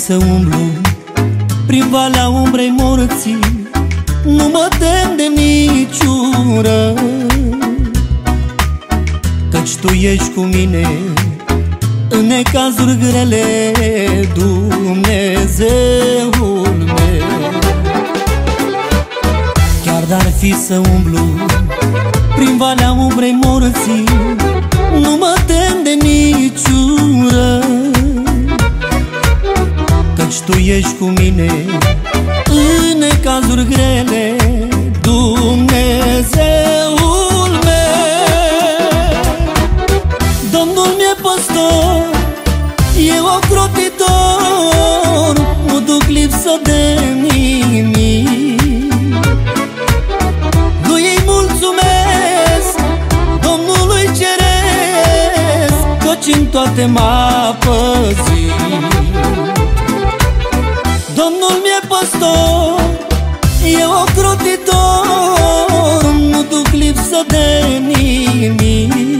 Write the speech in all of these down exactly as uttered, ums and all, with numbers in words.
să umblu prin valea umbrei morții, nu mă tem de niciun rău, căci Tu ești cu mine în necazuri grele, Dumnezeul meu. Chiar d-ar fi să umblu prin valea umbrei morții, nu mă tem de niciun rău, căci Tu ești cu mine în necazuri grele, Dumnezeul meu. Domnul mi-e păstor, e ocrotitor, nu duc lipsă de nimic. Lui-i mulțumesc, Domnului ceresc, căci în toate m-a păzit. Domnul mi-e păstor, e ocrotitor, nu duc lipsă de nimic.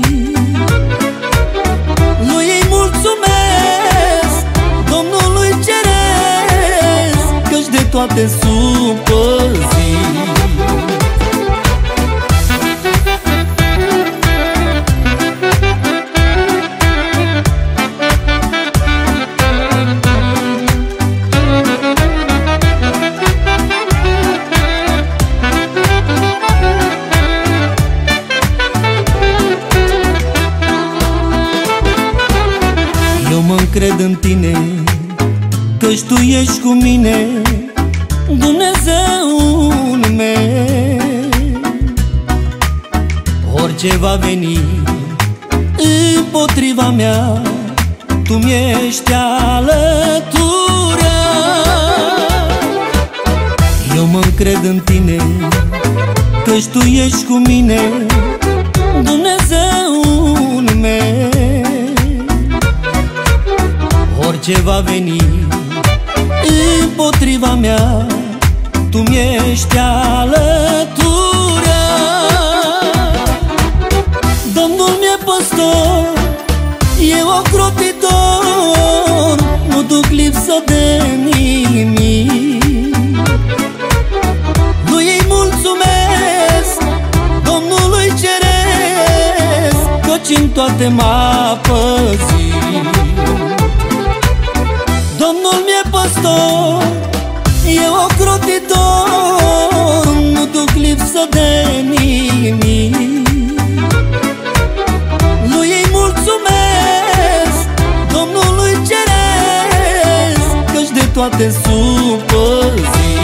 Lui-i mulțumesc, Domnului ceresc, căci de toate sunt păzit. Cred în Tine, căci Tu ești cu mine, Dumnezeul meu. Orice va veni împotriva mea, Tu mi-ești alăturea. Eu mă încred în Tine, căci Tu ești cu mine, Dumnezeul meu. Orice va veni împotriva mea, Tu mi-ești alăturea. Domnul mi-e păstor, e ocrotitor, nu duc lipsă de nimic. Lui-i mulțumesc, Domnului ceresc, căci în toate m-a păzit. Domnul mi-e păstor, e ocrotitor, nu duc lipsă de nimic. Lui-i mulțumesc, Domnului ceresc, căci de toate sunt păzit.